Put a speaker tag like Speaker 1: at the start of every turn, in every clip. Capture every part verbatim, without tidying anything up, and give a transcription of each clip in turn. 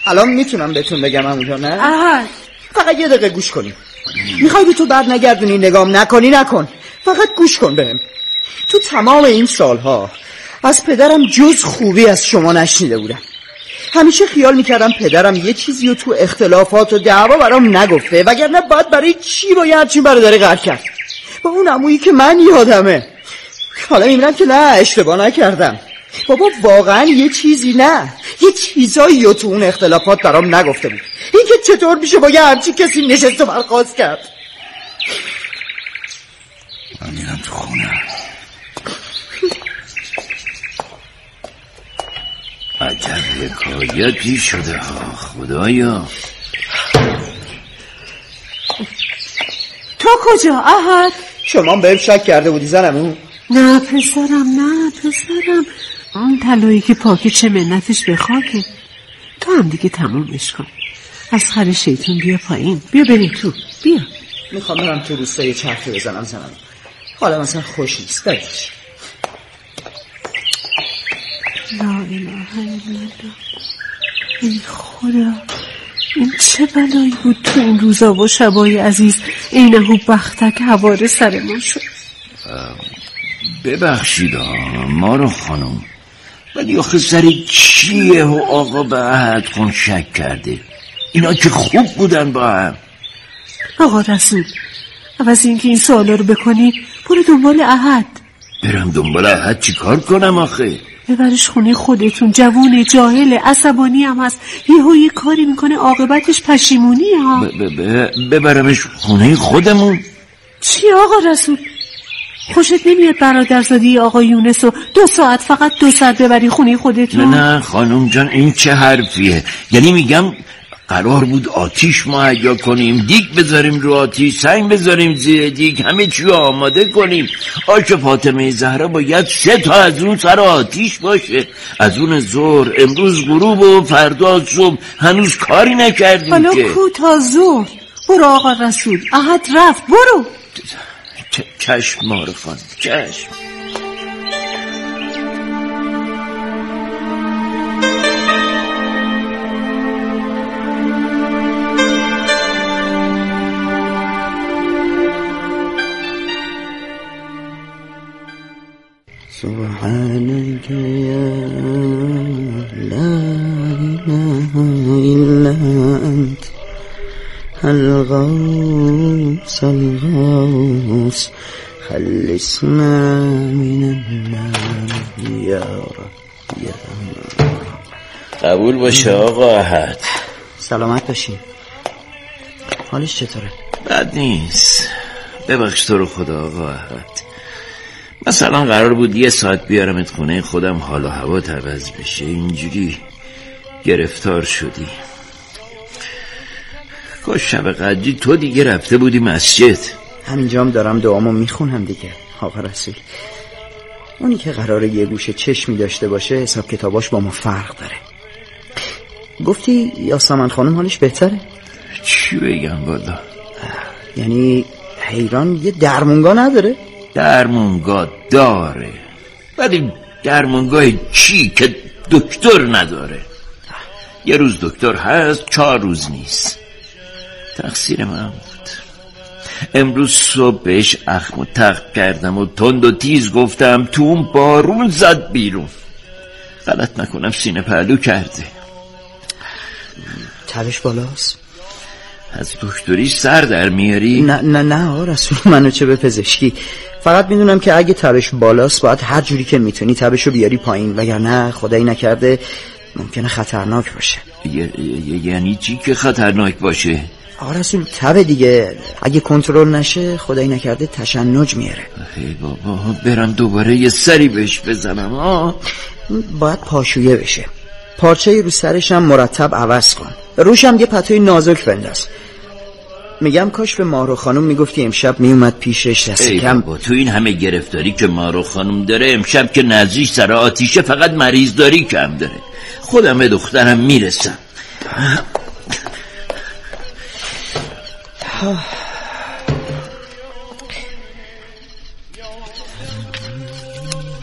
Speaker 1: الان میتونم بهتون بگم همونجا نه؟
Speaker 2: آها
Speaker 1: فقط یه دقیقه گوش کنی. میخوای به تو بر نگردونی نگام نکنی نکن، فقط گوش کن بهم. تو تمام این سالها از پدرم جز خوبی از شما نشنیده بودم. همیشه خیال میکردم پدرم یه چیزی رو تو اختلافات و دعوا برام نگفته، وگرنه باید برای چی با یه همچین برادری قهر کرد با اون عمویی که من یادمه. حالا میبینم که نه، اشتباه نکردم بابا، واقعا یه چیزی نه یه چیزایی رو تو اون اختلافات برام نگفته بود. این که چطور میشه با یه همچین کسی نشست و برخواست کرد؟
Speaker 3: من میرم تو خونه. عجب حکایتی شده ها خدایا.
Speaker 2: تو کجا احد؟
Speaker 1: شما بهم شک کرده بودی زنمون؟
Speaker 2: نه پسرم، نه پسرم، اون طلایی که پاکه چه منتش به خاکه. تو هم دیگه تمومش کن. از خر شیطون بیا پایین، بیا بریم تو، بیا.
Speaker 1: میخوام برم تو روستای چرخی بزنم زنم، حالا مثلا خوش نیست. بگیش.
Speaker 2: لا اله الا الله. ای خدا، این چه بلایی بود تو این روزا و شبای عزیز اینهو بختک حواره سرمون شد.
Speaker 3: ببخشید مارو خانم، ولی آخه سر چیه و آقا به عهد کن شک کرده؟ اینا که خوب بودن با هم.
Speaker 2: آقا رسول، عوض اینکه این سوالا رو بکنی برو دنبال عهد.
Speaker 3: برم دنبال عهد چی کار کنم آخه؟
Speaker 2: ببرش خونه خودتون. جوونه، جاهله، عصبانی هم هست، یهو یه کاری میکنه عاقبتش پشیمونیه ها.
Speaker 3: ب- ب- ببرمش خونه خودمون؟
Speaker 2: چی آقا رسول؟ خوشت نمیاد برادرزادی آقا یونس رو دو ساعت فقط دو ساعت ببری خونه خودتون؟
Speaker 3: نه نه خانم جان، این چه حرفیه؟ یعنی میگم قرار بود آتیش مهیا کنیم، دیگ بذاریم رو آتیش، سنگ بذاریم زیر دیگ، همه چی رو آماده کنیم. آش فاطمه زهرا باید سه تا از اون سر آتیش باشه. از اون ظهر، امروز غروب و فردا صبح هنوز کاری نکردیم.
Speaker 2: حالا
Speaker 3: که
Speaker 2: کو تا ظهر؟ برو آقا رسول، عهد رفت، برو.
Speaker 3: چشم ماره خانم، چشم.
Speaker 1: سبحانك يا لا إله إلا أنت الغوث الغوث خلصنا من النار یا رب یا
Speaker 3: قبول باشه آقا احد.
Speaker 1: سلامت باشین. حالش چطوره؟
Speaker 3: بد نیست. ببخش تو رو خدا آقا احد. مثلا قرار بود یه ساعت بیارمت خونه خودم، حال و هوا عوض بشه، اینجوری گرفتار شدی. کاش شب قدری تو دیگه رفته بودی مسجد.
Speaker 1: همینجا هم دارم دعامو میخونم دیگه آقا رسول. اونی که قراره یه گوشه چشمی داشته باشه حساب کتاباش با ما فرق داره. گفتی یاسمن خانم حالش بهتره؟
Speaker 3: چی بگم والا؟
Speaker 1: یعنی حیران یه درمونگاه نداره؟
Speaker 3: درمونگاه داره، ولی درمونگاه چی که دکتر نداره؟ یه روز دکتر هست، چهار روز نیست. تقصیر من بود. امروز صبح بهش اخم و تق کردم و تند و تیز گفتم، تو اون بارون زد بیرون. غلط نکنم سینه پهلو کرده.
Speaker 1: تبش بالاست؟
Speaker 3: از دکتری سر در میاری؟
Speaker 1: نه نه نه آقا رسول، منو چه به پزشکی. فقط میدونم که اگه تبش بالاست باید هر جوری که میتونی تبشو بیاری پایین، وگرنه خدایی نکرده ممکنه خطرناک باشه.
Speaker 3: یعنی چی که خطرناک باشه؟
Speaker 1: آقا رسول تب دیگه اگه کنترل نشه خدایی نکرده تشنج میاره.
Speaker 3: ای بابا، برم دوباره یه سری بهش بزنم. آه
Speaker 1: باید پاشویه بشه، پارچه رو سرش هم مرتب عوض کن، روش هم یه پتوی نازک بنداز. میگم کاش به مارو خانم میگفتی امشب میومد پیشش دست کم.
Speaker 3: با تو این همه گرفتاری که مارو خانم داره، امشب که نزدیک سر آتیشه فقط مریض داری کم داره. خودم به دخترم میرسم.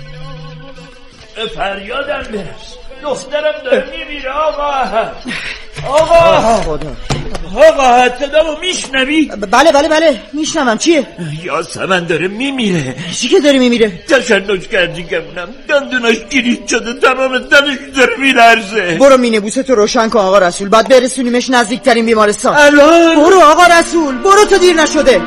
Speaker 4: فریادم برس، دخترم داره میمیره آقا.
Speaker 3: آقا خدا آقا صدامو میشنوی؟
Speaker 1: بله بله بله میشنوم. چیه؟
Speaker 3: یاسمن داره میمیره.
Speaker 1: چی که داره میمیره؟
Speaker 3: تشنج کردی گمونم دندوناش گریز شده، تمام تنش داره میلرزه.
Speaker 1: برو مینه بوستو روشن کن آقا رسول، بعد برسونیمش نزدیکترین بیمارستان.
Speaker 3: الان
Speaker 1: برو آقا رسول، برو تا دیر نشده.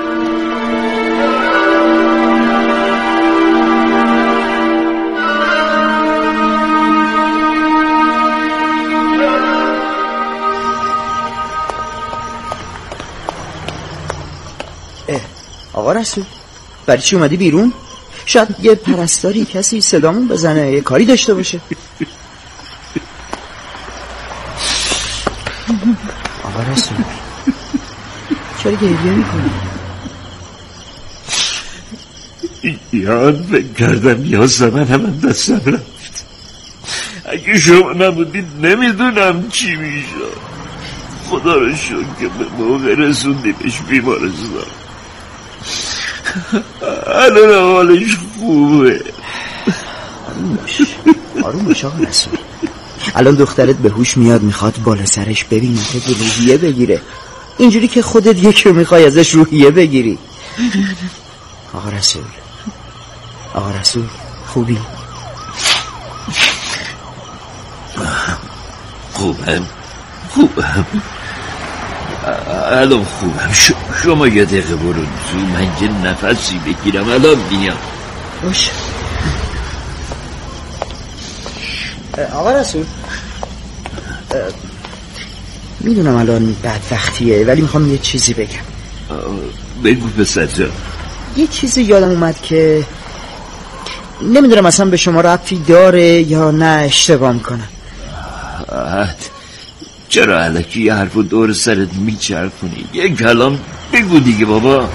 Speaker 1: آقا رسول برای چی اومدی بیرون؟ شاید یه پرستاری کسی صدامون بزنه، یه کاری داشته باشه. آقا رسول چرا گریه میکنی؟
Speaker 3: یاد فکر کردم یاسمن هم دستم رفت. اگه شما نبودید نمیدونم چی میشه. خدا رو شکر که به موقع رسوندیمش بیمارستان. الان حالش خوبه.
Speaker 1: آروم باش آروم باش آقا رسول. الان دخترت به هوش میاد، میخواد بالا سرش ببینه که روحیه بگیره، اینجوری که خودت یکی رو میخوای ازش روحیه بگیری. آقا رسول آقا رسول خوبی؟
Speaker 3: خوبم خوبم الان خوبم. شما یه دقیقه برو تو، من یه نفسی بگیرم الان میام.
Speaker 1: باش آقا رسول. میدونم الان بدبختیه ولی میخوام یه چیزی بگم.
Speaker 3: بگو پسر جان.
Speaker 1: یه چیزی یادم اومد که نمیدونم اصلا به شما ربطی داره یا نه اشتباه میکنم.
Speaker 3: چرا الکی یه حرف دور سرت میچرخونی؟ یه کلام بگو دیگه بابا.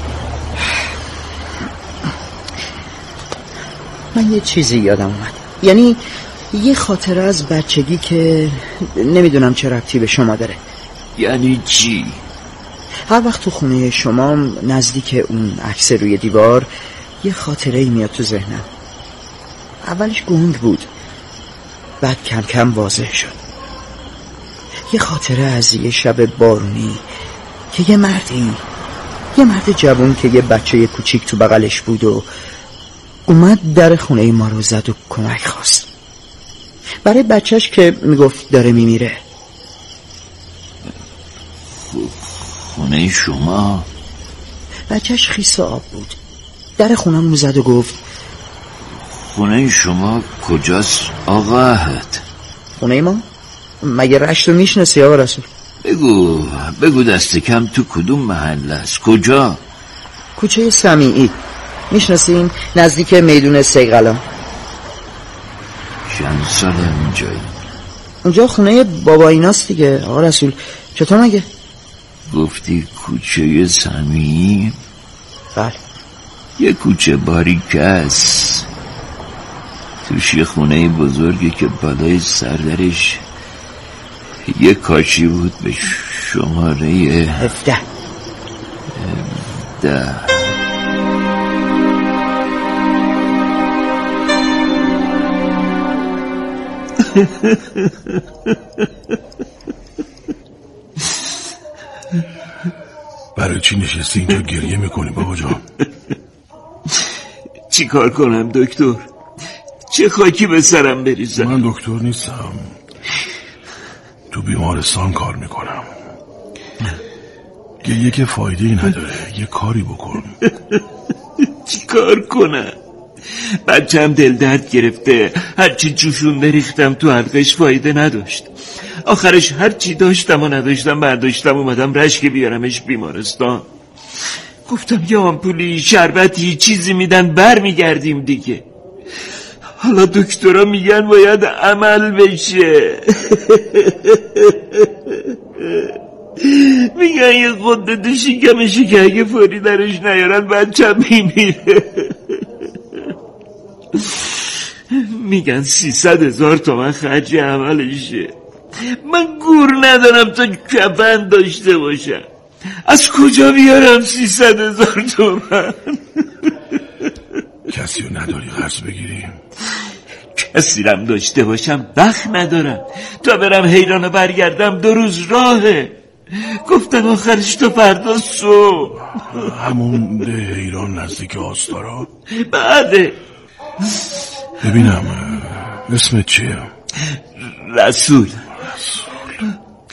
Speaker 1: من یه چیزی یادم اومد، یعنی یه خاطره از بچگی که نمیدونم چه ربطی به شما داره.
Speaker 3: یعنی چی؟
Speaker 1: هر وقت تو خونه شما نزدیک اون عکس روی دیوار یه خاطره ای میاد تو ذهنم. اولش گنگ بود، بعد کم کم واضح شد. یه خاطره از یه شب بارونی که یه مردی یه مرد جوان که یه بچه کوچیک تو بغلش بود و اومد در خونه ما رو زد و کمک خواست برای بچهش که میگفت داره میمیره.
Speaker 3: خونه شما؟
Speaker 1: بچهش خیس آب بود، در خونم رو زد و گفت
Speaker 3: خونه شما کجاست آقا احد؟
Speaker 1: خونه ما؟ مگه رشت رو میشناسی آقا رسول؟
Speaker 3: بگو بگو دست کم تو کدوم محله است؟ کجا؟
Speaker 1: کوچه سمیعی، میشناسین؟ نزدیک میدون سیغلان.
Speaker 3: چند سال اونجایی؟
Speaker 1: اونجا خونه بابا ایناست دیگه آقا رسول. چطور مگه؟
Speaker 3: گفتی کوچه سمیعی؟
Speaker 1: بله.
Speaker 3: یه کوچه باریکه است، توش یه خونه بزرگی که بالای سردرش یه کاشی بود به شماره
Speaker 1: هفده
Speaker 3: هفده.
Speaker 4: برای چی نشستی اینجا گریه میکنی بابا جان؟
Speaker 3: چی کار کنم دکتر؟ چه خاکی به سرم بریزم؟
Speaker 4: من دکتر نیستم، تو بیمارستان کار میکنم. گریه که فایده ای نداره، یه کاری بکن.
Speaker 3: چی کار کنم؟ بچم دل درد گرفته، هرچی جوشونده ریختم تو حلقش فایده نداشت. آخرش هرچی داشتم و نداشتم برداشتم اومدم رشک بیارمش بیمارستان. گفتم یه آمپولی شربتی چیزی میدن بر میگردیم دیگه. حالا دکترها میگن باید عمل بشه. میگن یه خونده تو شکمشی که اگه فوری درش نیارن بچم میمیره. میگن سیصد هزار تومن خرج عملشه. من گور ندارم تا کفن داشته باشم، از کجا بیارم سیصد هزار تومن؟
Speaker 4: کسی رو نداری قرض بگیریم؟
Speaker 3: اسیرم داشته باشم وقت ندارم. تا برم حیران و برگردم دو روز راهه. گفتن آخرش تا فردا صبح.
Speaker 4: همون ده حیران نزدیک آستارا؟
Speaker 3: بعده.
Speaker 4: ببینم اسمت چیه؟
Speaker 3: رسول.
Speaker 4: رسول.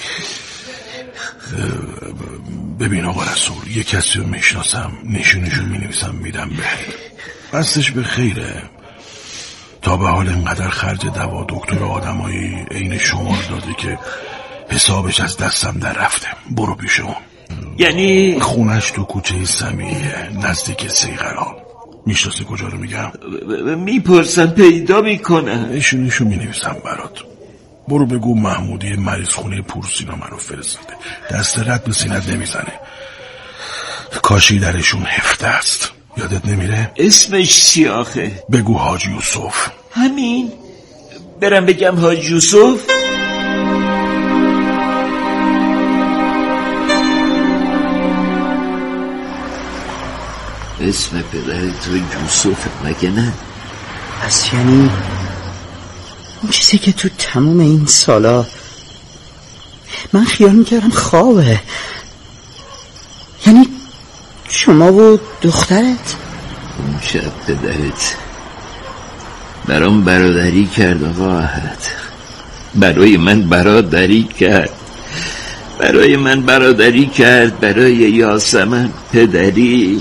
Speaker 4: ببین آقا رسول، یه کسی رو میشناسم، نشونشو مینویسم میدم بهت، قصدش به خیره. تا به حال اینقدر خرج دوا دکتر آدمایی عین شما داده که حسابش از دستم در رفته. برو پیش اون.
Speaker 3: یعنی
Speaker 4: خونش تو کوچه سمیه نزدیک سیغران. میشناسی کجا رو میگم؟
Speaker 3: میپرسن پیدا میکنن.
Speaker 4: نشونشو مینویسم برات. برو بگو محمودی مریض خونه پورسینا منو فرستاده. دست رد به سینت نمیزنه. کاشی درشون هفته است. یادت نمیره؟
Speaker 3: اسمش چی آخه؟
Speaker 4: بگو حاج یوسف.
Speaker 3: همین؟ برم بگم حاج یوسف؟ اسم پدرت تو یوسف مگه نه؟
Speaker 1: پس یعنی اون چیزی که تو تمام این سالا من خیال میکردم خوابه، یعنی شما و دخترت؟
Speaker 3: اون شب پدرت برام برادری کرد آقا احد. برای من برادری کرد برای من برادری کرد برای یاسمن پدری.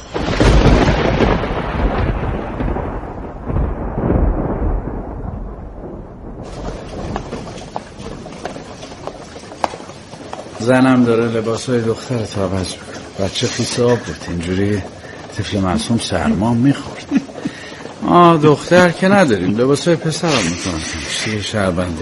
Speaker 5: زنم داره لباسای دخترت عوض میکنه. بچه خیس آب بود، اینجوری طفل معصوم سرما میخورد. آه دختر که نداریم، لباسای پسرم میکنم تیه شهربنده.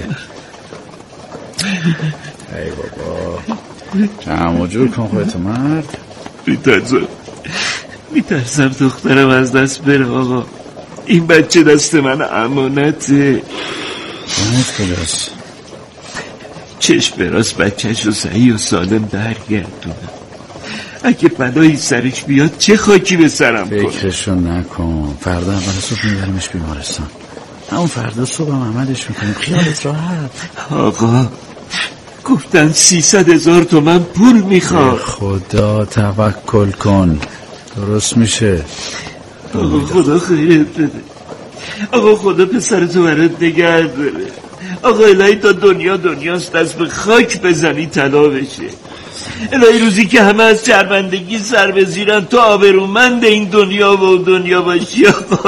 Speaker 5: ای بابا جمع و جور کن خودتو مرد.
Speaker 3: میترسم میترسم دخترم از دست بره آقا. این بچه دست من امانته.
Speaker 5: امانت کجاست؟
Speaker 3: چشم براست بچهش رو صحیح و سالم برگردونم. اگه بلایی سرش بیاد چه خاکی به سرم کنه.
Speaker 5: فکرشو نکن، فردا اول صبح میبریمش بیمارستان. همون فردا صبح هم عملش میکنیم، خیالت راحت.
Speaker 3: آقا گفتن سیصد هزار تومن پول میخواد.
Speaker 5: خدا توکل کن، درست میشه.
Speaker 3: آقا خدا خیرت بده. آقا خدا پسرتو برات نگه داره. آقا الهی تا دنیا دنیاست، دست به خاک بزنی طلا بشه. الهی روزی که همه از شرمندگی سر بزیرن تو آبرومند این دنیا و دنیا باشی. آقا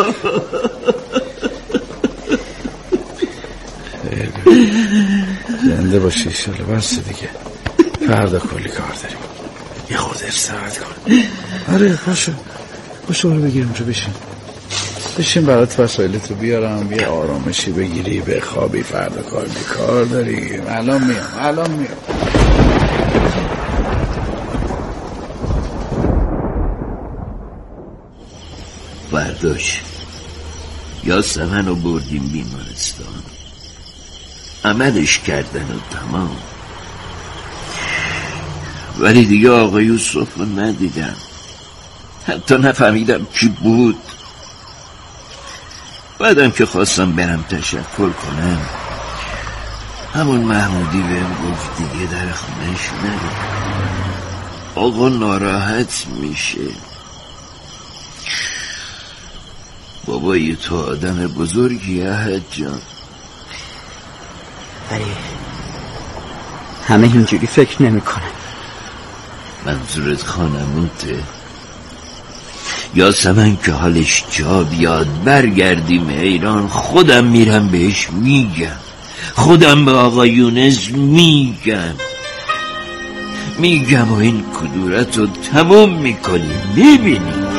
Speaker 5: زنده باشی انشالله. بس دیگه فردا کلی کار داریم. یه خورده استراحت کن. آره پاشو پاشو برو بگیر اونجا بشین بشین برات وسایلتو بیارم، بیا آرامشی بگیری بخوابی. فردا کار بی کار داری. الان میام الان میام.
Speaker 3: برداشت یاسمن رو بردیم بیمارستان، عملش کردن و تمام. ولی دیگه آقا یوسف رو ندیدم، حتی نفهمیدم کی بود. بعدم که خواستم برم تشکر کنم همون محمودی بهم گفت دیگه در خونش نرو، آقا ناراحت میشه. بابایی تو آدم بزرگی احد جان.
Speaker 1: ولی همه اینجوری فکر نمی کنن.
Speaker 3: منظورت خانمونته؟ یاسمن که حالش جا بیاد برگردیم ایران خودم میرم بهش میگم، خودم به آقا یونس میگم میگم و این کدورت رو تموم میکنیم. میبینیم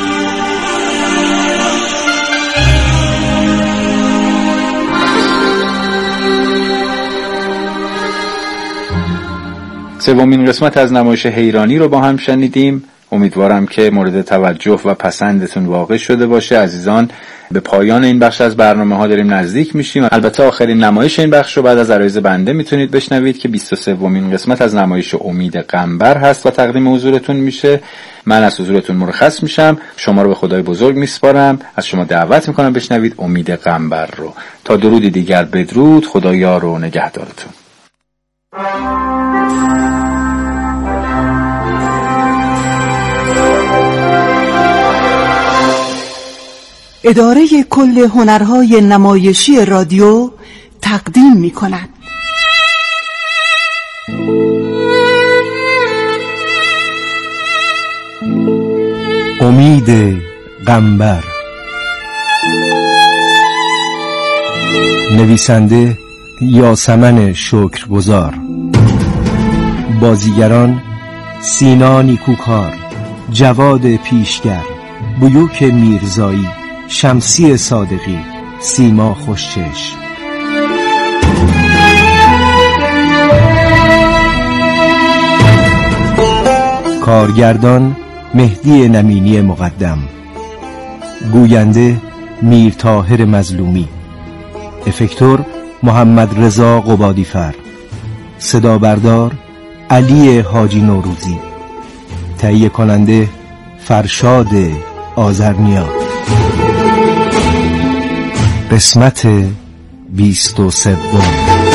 Speaker 6: سومین قسمت از نمایش حیرانی رو با هم شنیدیم. امیدوارم که مورد توجه و پسندتون واقع شده باشه. عزیزان به پایان این بخش از برنامه ها داریم نزدیک میشیم. البته آخرین نمایش این بخش رو بعد از عرایض بنده میتونید بشنوید که بیست و سومین قسمت از نمایش امید قنبر هست و تقدیم حضورتون میشه. من از حضورتون مرخص میشم، شما رو به خدای بزرگ میسپارم، از شما دعوت میکنم بشنوید امید قنبر رو. تا درودی دیگر بدرود، خدا یار و نگهدارتون.
Speaker 1: اداره کل هنرهای نمایشی رادیو تقدیم می کند.
Speaker 7: امید قنبر، نویسنده یاسمن شکرگزار، بازیگران سینا نیکوکار، جواد پیشگر، بیوک میرزایی، شمسی صادقی، سیما خوشچشم. کارگردان مهدی نمینی مقدم، گوینده میر طاهر مظلومی، افکتور محمد رضا قبادیفر، صدا بردار علی حاجی نوروزی، تهیه کننده فرشاد آذرنیا. قسمت بیست و سوم.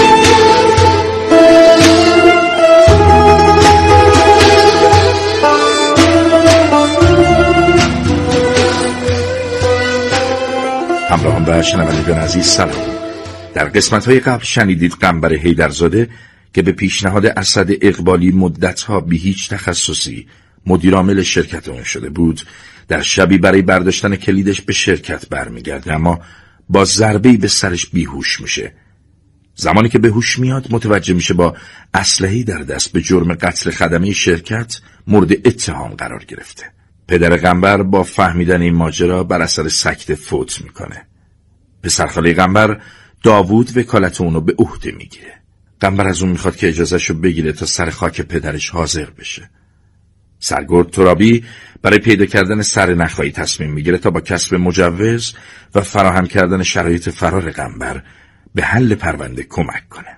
Speaker 4: همراهان و شنوندگان عزیز سلام. در قسمت‌های قبل شنیدید قنبر حیدرزاده که به پیشنهاد اسد اقبالی مدت‌ها بی هیچ تخصصی مدیرعامل شرکت اون شده بود، در شبی برای برداشتن کلیدش به شرکت برمیگرده، اما با ضربه‌ای به سرش بیهوش میشه. زمانی که به هوش میاد متوجه میشه با اسلحه‌ای در دست به جرم قتل خدمه شرکت مورد اتهام قرار گرفته. پدر قنبر با فهمیدن این ماجرا بر اثر سکته فوت میکنه. پسرخاله قنبر داوود وکالت اونو به عهده میگیره. قنبر از اون میخواد که اجازهشو بگیره تا سر خاک پدرش حاضر بشه. سرگرد ترابی برای پیدا کردن سر نخایی تصمیم میگیره تا با کسب مجوز و فراهم کردن شرایط فرار قنبر به حل پرونده کمک کنه.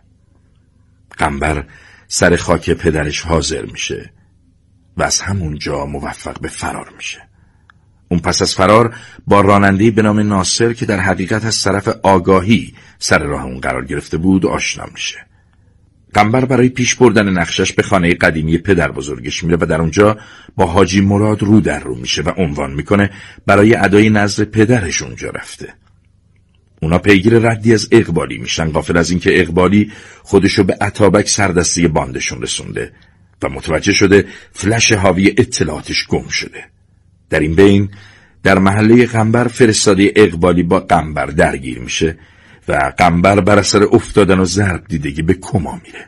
Speaker 4: قنبر سر خاک پدرش حاضر میشه و از همونجا موفق به فرار میشه. اون پس از فرار با راننده‌ای به نام ناصر که در حقیقت از طرف آگاهی سر راه اون قرار گرفته بود آشنا میشه. قنبر برای پیش بردن نقشش به خانه قدیمی پدر بزرگش میره و در اونجا با حاجی مراد رو در رو میشه و عنوان میکنه برای ادای نذر پدرش اونجا رفته. اونا پیگیر ردی از اقبالی میشن، غافل از اینکه اقبالی خودشو به اتابک سردستی باندشون رسونده و متوجه شده فلش حاوی اطلاعاتش گم شده. در این بین در محله قنبر فرستاده اقبالی با قنبر درگیر میشه و قنبر بر اثر افتادن و ضرب دیدگی به کما میره.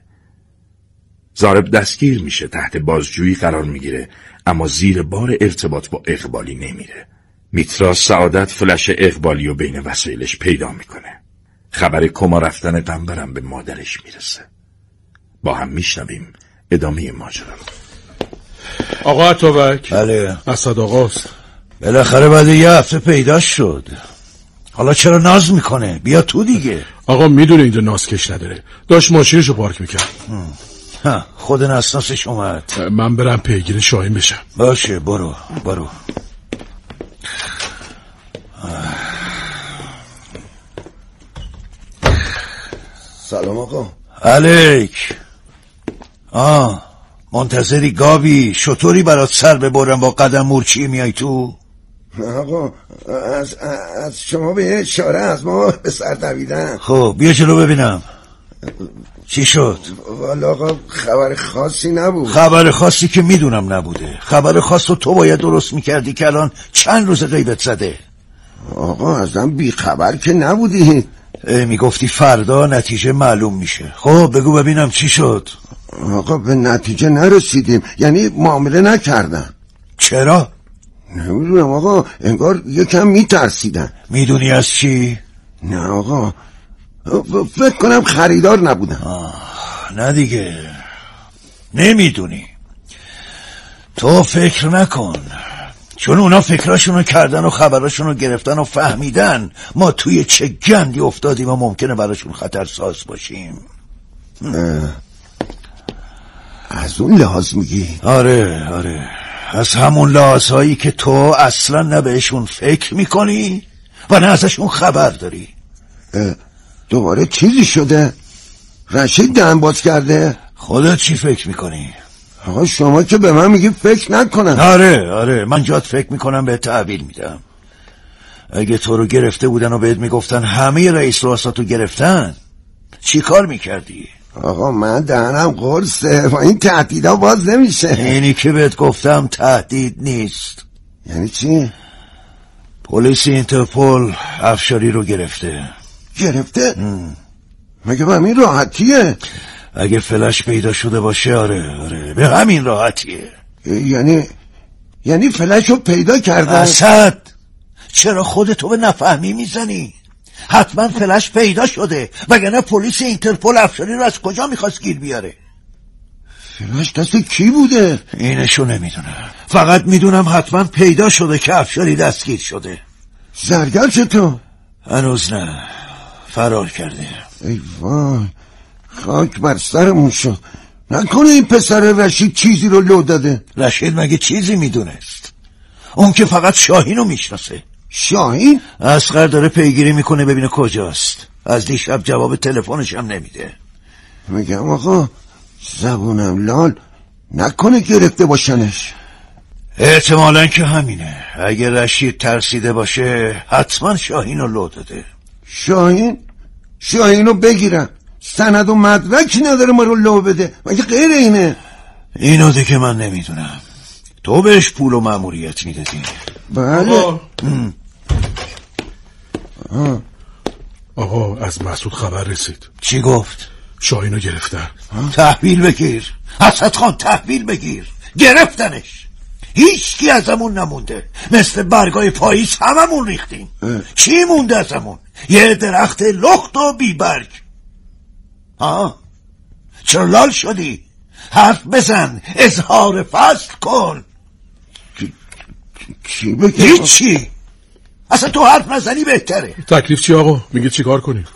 Speaker 4: ضارب دستگیر میشه، تحت بازجویی قرار میگیره، اما زیر بار ارتباط با اقبالی نمیره. میترا سعادت فلش اقبالی و بین وسایلش پیدا میکنه. خبر کما رفتن قنبرم به مادرش میرسه. با هم میشنویم ادامه ماجرا رو. آقا اتابک.
Speaker 5: بله.
Speaker 4: اسد آقاست.
Speaker 5: بالاخره بعد یه هفته پیدا شد. حالا چرا ناز میکنه؟ بیا تو دیگه.
Speaker 4: آقا میدونه اینجا ناز کش نداره، داشت ماشینشو پارک میکرد.
Speaker 5: ها خود نسناسش اومد.
Speaker 4: من برم پیگیر شاهین بشم.
Speaker 5: باشه برو برو.
Speaker 8: سلام آقا.
Speaker 5: علیک. آه منتظری گاوی شطوری برات سر ببرم با قدم مورچی میای تو؟
Speaker 8: آقا از, از شما به اشاره از ما به سر دویدن.
Speaker 5: خب بیا جلو ببینم چی شد.
Speaker 8: والا آقا خبر خاصی نبود.
Speaker 5: خبر خاصی که میدونم نبوده. خبر خاص رو تو باید درست میکردی که الان چند روز غیبت زده.
Speaker 8: آقا ازم بی خبر که نبودی.
Speaker 5: میگفتی فردا نتیجه معلوم میشه. خب بگو ببینم چی شد.
Speaker 8: آقا به نتیجه نرسیدیم، یعنی معامله نکردن.
Speaker 5: چرا؟
Speaker 8: نمیدونم آقا، انگار یکم میترسیدن.
Speaker 5: میدونی از چی؟
Speaker 8: نه آقا، فکر کنم خریدار نبودن.
Speaker 5: آه نه دیگه نمیدونی. تو فکر نکن،
Speaker 3: چون اونا فکراشونو کردن و خبراشونو گرفتن و فهمیدن ما توی چه گندی افتادیم و ممکنه براشون خطرساز باشیم.
Speaker 8: از اون لحاظ میگی؟
Speaker 3: آره آره، از همون لحاظهایی که تو اصلا نه بهشون فکر میکنی و نه ازشون خبر داری.
Speaker 8: دوباره چیزی شده؟ رشید دهن باز کرده؟
Speaker 3: خودت چی فکر میکنی؟
Speaker 8: آقا شما که به من میگی فکر نکنم.
Speaker 3: آره آره، من جات فکر میکنم به تحویل میدم. اگه تو رو گرفته بودن و بهت میگفتن همه رئیس رؤساتو گرفتن چی کار میکردی؟
Speaker 8: آقا من دهنم قرصه و این تهدیدا باز نمیشه.
Speaker 3: اینی که بهت گفتم تهدید نیست.
Speaker 8: یعنی چی؟
Speaker 3: پلیس اینترپل افشاری رو گرفته.
Speaker 8: گرفته؟ ام. مگه به همین راحتیه؟
Speaker 3: اگه فلش پیدا شده باشه آره آره به همین راحتیه.
Speaker 8: یعنی یعنی فلش رو پیدا کردن؟
Speaker 3: اسد چرا خودتو به نفهمی میزنی؟ حتما فلش پیدا شده، وگرنه پلیس اینترپل افشاری رو از کجا میخواست گیر بیاره؟
Speaker 8: فلش دست کی بوده؟
Speaker 3: اینشو نمیدونم، فقط میدونم حتما پیدا شده که افشاری دستگیر شده.
Speaker 8: زرگر چطور؟
Speaker 3: هنوز نه، فرار کرده.
Speaker 8: ای وای، خاک بر سرمون شد. نکنه این پسر رشید چیزی رو لو داده؟
Speaker 3: رشید مگه چیزی میدونست؟ اون که فقط شاهین رو میشناسه.
Speaker 8: شاهین؟
Speaker 3: اصغر داره پیگیری میکنه ببینه کجاست. از دیشب جواب تلفنش هم نمیده.
Speaker 8: میگم آقا زبونم لال، نکنه گرفته باشنش.
Speaker 3: احتمالاً که همینه. اگه رشید ترسیده باشه حتما شاهین رو لو داده.
Speaker 8: شاهین؟ شاهین رو بگیرم، سند و مدرکی نداره ما رو لو بده، مگه غیر اینه؟
Speaker 3: اینو دیگه من نمیدونم، تو بهش پول و مأموریت میدادی.
Speaker 8: بله.
Speaker 4: آقا آه. آقا از مسعود خبر رسید.
Speaker 3: چی گفت؟
Speaker 4: شاهینو گرفتن.
Speaker 3: تحویل بگیر اسد خان، تحویل بگیر. گرفتنش، هیچ کی ازمون نمونده. مثل برگای پاییز هممون ریختیم. چی مونده ازمون؟ یه درخت لخت و بی برگ. آه چرا لال شدی؟ حرف بزن، اظهار فصل کن.
Speaker 8: چی بگم؟
Speaker 3: هیچی، اصلا تو حرف نزنی بهتره.
Speaker 4: تکلیف چی آقا؟ میگید چی کار کنیم؟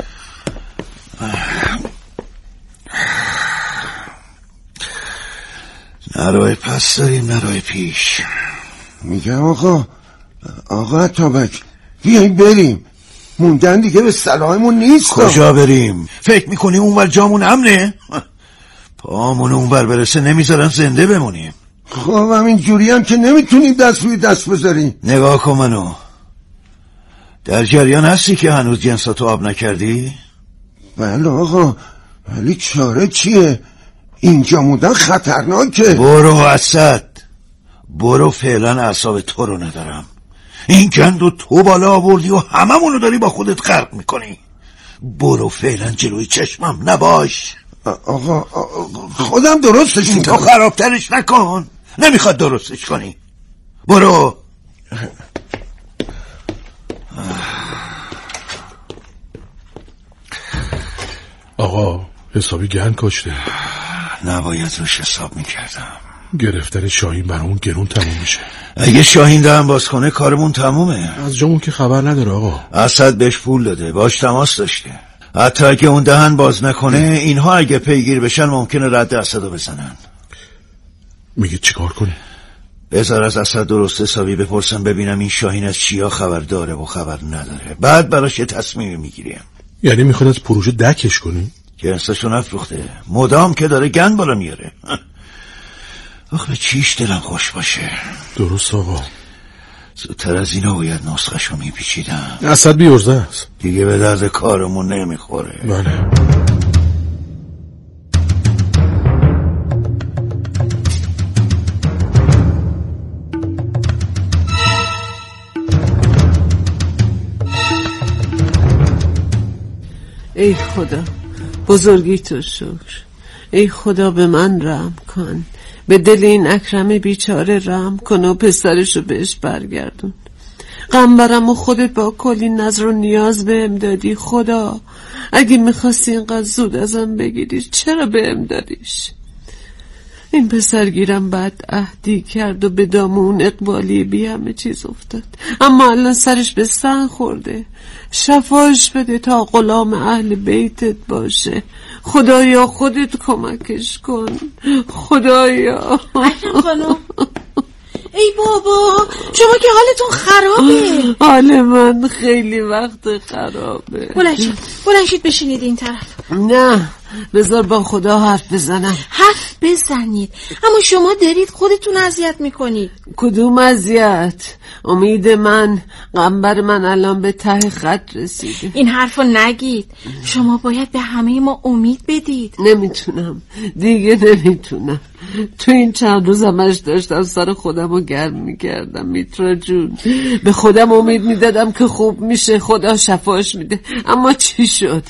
Speaker 3: نرای پس داریم نرای پیش.
Speaker 8: میگم آقا آقا اتابک بیاییم بریم، موندن دیگه به صلاحمون نیست.
Speaker 3: کجا بریم؟ فکر میکنی اونور جامون امنه؟ پامون اونور برسه نمیذارن زنده بمونیم.
Speaker 8: خب همین جوری هم که نمیتونیم دست روی دست بذاریم.
Speaker 3: نگاه کن منو، در جریان هستی که هنوز جنساتو آب نکردی؟
Speaker 8: بله آقا، ولی چاره چیه؟ اینجا موندن خطرناکه.
Speaker 3: برو اسد، برو، فعلا اعصاب تو رو ندارم. این گندو تو بالا آوردی و هممونو داری با خودت غرق میکنی. برو فعلا جلوی چشمم نباش.
Speaker 8: آقا, آقا خودم درستش میکنم.
Speaker 3: تو خرابترش نکن، نمیخواد درستش کنی. برو.
Speaker 4: آقا حسابی گند کشته.
Speaker 3: نباید روش حساب میکردم.
Speaker 4: گرفتن شاهین برامون گرون تموم میشه.
Speaker 3: اگه شاهین دهن باز کنه کارمون تمومه.
Speaker 4: از جامون که خبر نداره آقا.
Speaker 3: اسد بهش پول داده، باش تماس داشته. حتی اگه اون دهن باز نکنه اینها اگه پیگیر بشن ممکنه رد اسدو بزنن.
Speaker 4: میگه چیکار کنی؟
Speaker 3: بذار از اسد درست حسابی بپرسم ببینم این شاهین از چیا خبر داره و خبر نداره، بعد براش یه تصمیمی میگیریم.
Speaker 4: یعنی میخواد از پروژه دکش کنی؟
Speaker 3: جنسشو نفروخته، مدام که داره گند بالا میاره. آخه چیش دلم خوش باشه.
Speaker 4: درست آقا،
Speaker 3: زودتر از اینا باید نسخشو میپیچیدم.
Speaker 4: اسد بیورزه است
Speaker 3: دیگه، به درد کارمون نمیخوره.
Speaker 4: بله.
Speaker 2: ای خدا، بزرگی تو شکر. ای خدا به من رحم کن، به دل این اکرم بیچاره رحم کن و پسرشو بهش برگردون. قنبرم و خودت با کلی نظر و نیاز بهم دادی. خدا اگه میخواستی اینقدر زود ازم بگیری چرا بهم دادیش؟ این پسرگیرم بعد عهدی کرد و به دام اون اقبالی بی همه چیز افتاد، اما الان سرش به سنگ خورده. شفاش بده تا غلام اهل بیتت باشه. خدایا خودت کمکش کن. خدایا.
Speaker 9: اکرم خانم، ای بابا شما که حالتون خرابه.
Speaker 2: حال من خیلی وقت خرابه.
Speaker 9: بلنشید بلنشید بشینید این طرف.
Speaker 2: نه بذار با خدا حرف بزنم.
Speaker 9: حرف بزنید، اما شما دارید خودتون اذیت میکنید.
Speaker 2: کدوم اذیت؟ امید من، قنبر من الان به ته خط رسیده.
Speaker 9: این حرفو نگید، شما باید به همه ما امید بدید.
Speaker 2: نمیتونم دیگه، نمیتونم. تو این چند روز همش داشتم سر خودم رو گرم میکردم میترا جون، به خودم امید میدادم که خوب میشه، خدا شفاش میده، اما چی شد؟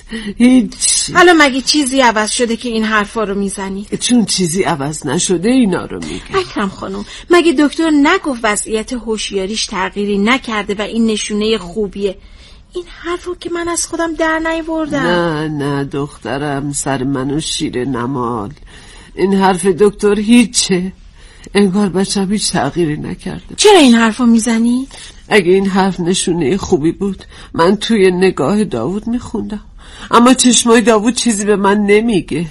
Speaker 2: هیچ.
Speaker 9: حالا مگه چیزی عوض شده که این حرفا رو میزنید؟
Speaker 2: چون چیزی عوض نشده اینا رو میگم.
Speaker 9: اکرم خانم، مگه دکتر نگفت وضعیت هوشیاریش تغییری نکرده و این نشونه خوبیه؟ این حرفو که من از خودم در نیاوردم.
Speaker 2: نه نه دخترم، سر منو شیر نمال. این حرف دکتر هیچه، انگار بچم هیچ تغییری نکرده.
Speaker 9: چرا این حرفو میزنی؟
Speaker 2: اگه این حرف نشونه خوبی بود من توی نگاه داوود میخوندم، اما چشمای داوود چیزی به من نمیگه.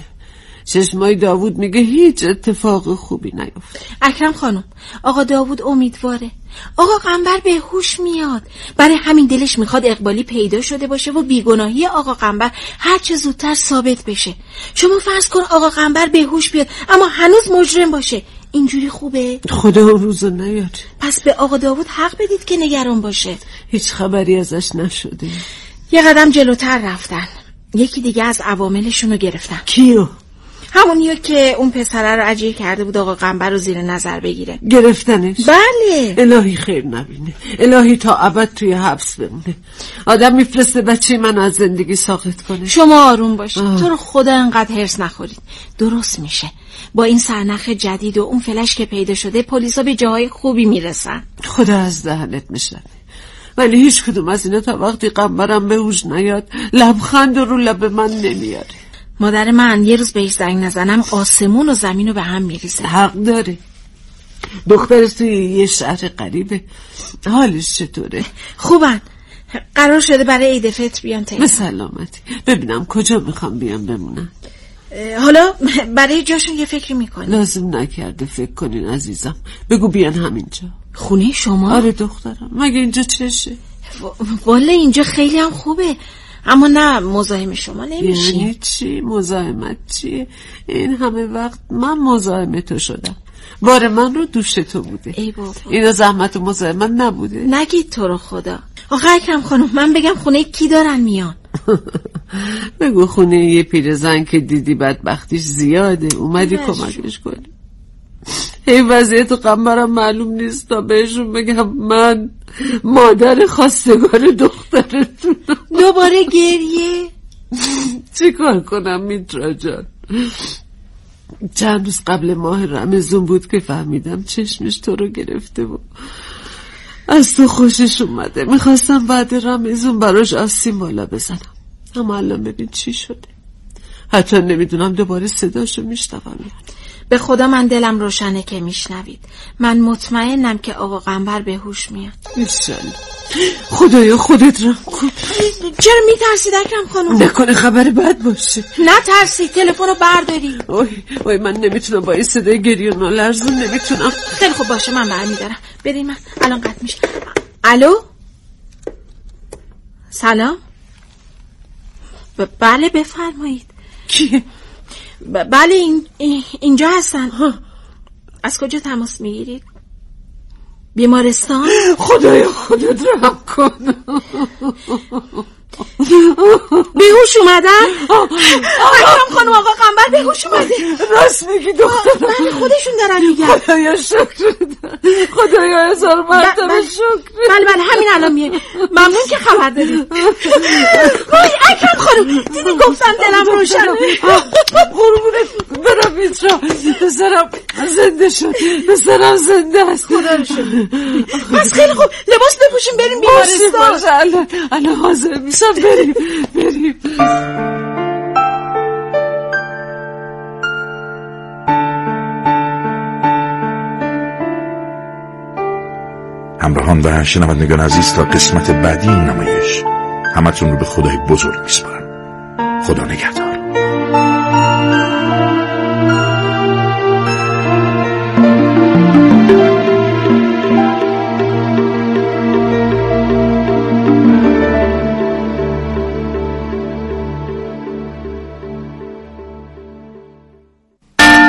Speaker 2: چشمای داوود میگه هیچ اتفاق خوبی نیفته.
Speaker 9: اکرم خانم، آقا داوود امیدواره. آقا قنبر به هوش میاد، برای همین دلش میخواد اقبالی پیدا شده باشه و بیگناهی آقا قنبر هر چه زودتر ثابت بشه. شما فرض کن آقا قنبر به هوش بیاد اما هنوز مجرم باشه، اینجوری خوبه؟
Speaker 2: خدا اون روزو نیاد.
Speaker 9: پس به آقا داوود حق بدید که نگران باشه.
Speaker 2: هیچ خبری ازش نشده.
Speaker 9: یه قدم جلوتر رفتن، یکی دیگه از عواملشون رو گرفتن.
Speaker 2: کیو؟
Speaker 9: همونیو که اون پسره رو اجیر کرده بود آقا قنبر رو زیر نظر بگیره.
Speaker 2: گرفتنش؟
Speaker 9: بله.
Speaker 2: الهی خیر نبینه، الهی تا ابد توی حبس بمونه. آدم میفرسته بچه من از زندگی ساقط کنه.
Speaker 9: شما آروم باشید، تو رو خدا انقدر هرس نخورید، درست میشه. با این سرنخ جدید و اون فلش که پیدا شده پلیسا به جاهای خوبی میرسن.
Speaker 2: خدا از دهنت میشنه، ولی هیچ کدوم از اینا تا وقتی قنبرم به هوش نیاد لبخند رو لب من نمیاره.
Speaker 9: مادر من یه روز بهش زنگ نزنم آسمون و زمین رو به هم میریزه.
Speaker 2: حق داره. دخترش توی یه شهر غریبه، حالش چطوره؟
Speaker 9: خوبن، قرار شده برای عید فطر بیان تهران.
Speaker 2: به سلامتی. ببینم کجا میخوام بیان بمونن.
Speaker 9: حالا برای جاشون یه فکری میکنی؟
Speaker 2: لازم نکرده فکر کنین عزیزم، بگو بیان همینجا.
Speaker 9: خونه شما؟
Speaker 2: آره دخترم، مگه اینجا چشه؟
Speaker 9: والا اینجا خیلی هم خوبه، اما نه مزاحم شما نمیشیم.
Speaker 2: یعنی چی؟ مزاحمت چیه؟ این همه وقت من مزاحم تو شدم، بار من رو دوش تو بوده.
Speaker 9: ای بابا،
Speaker 2: اینا زحمت و مزاحمت نبوده؟
Speaker 9: نگید تو رو خدا. آقا اکرم خانم، من بگم خونه کی دارن میان؟
Speaker 2: بگو خونه یه پیرزن که دیدی بدبختیش زیاده اومدی کمکش کنی. این وضعیت قنبرم معلوم نیست تا بهشون بگم من مادر خواستگار دخترتونم.
Speaker 9: دوباره گریه؟
Speaker 2: چی کار کنم میترا جان؟ چند روز قبل ماه رمضان بود که فهمیدم چشمش تو رو گرفته و از تو خوشش اومده. میخواستم بعد رمضان براش آستین بالا بزنم، اما الان ببین چی شده. حتی نمیدونم دوباره صداشو میشنوم.
Speaker 9: به خدا من دلم روشنه که میشنوید. من مطمئنم که آقا قنبر به هوش میاد.
Speaker 2: انشالله. خدایا خودت رحم کن.
Speaker 9: چرا میترسید اکرم خانم؟
Speaker 2: نکنه خبر بد باشه.
Speaker 9: نه ترسید، تلفن رو برداری.
Speaker 2: اوی اوی من نمیتونم با این صدای گریه و نالرزون نمیتونم.
Speaker 9: خیلی خوب باشه، من برمیدارم. بریم، من الان قطع میشه. الو سلام. ب- بله بفرمایید.
Speaker 2: کیه؟
Speaker 9: ب- بله این... اینجا هستن. ها. از کجا تماس میگیرید؟ بیمارستان؟
Speaker 2: خدایا خودت رحم کن.
Speaker 9: بیهوش اومدن؟ اکرم خانم، آقا قنبر بیهوش اومده.
Speaker 2: راست میگی دخترم؟
Speaker 9: بله خودشون دارن میگن.
Speaker 2: خدایا شکر، خدایا هزار مرتبه شکر.
Speaker 9: بله بله همین الان میه. ممنون که خبر دادی. وای اکرم خانم، دیدی گفتم دلم روشنه.
Speaker 2: قربونت برم میترا، پسرم زنده شد، پسرم زنده است.
Speaker 9: خدا رو شکر. پس خیلی خوب، لباس بپوشیم بریم بیمارستان.
Speaker 2: باشه الان الان حاضر میشم، بریم بریم.
Speaker 4: همراهان و شنوندگان عزیز، تا قسمت بعدی این نمایش همتون رو به خدای بزرگ میسپارم. خدا نگهدار.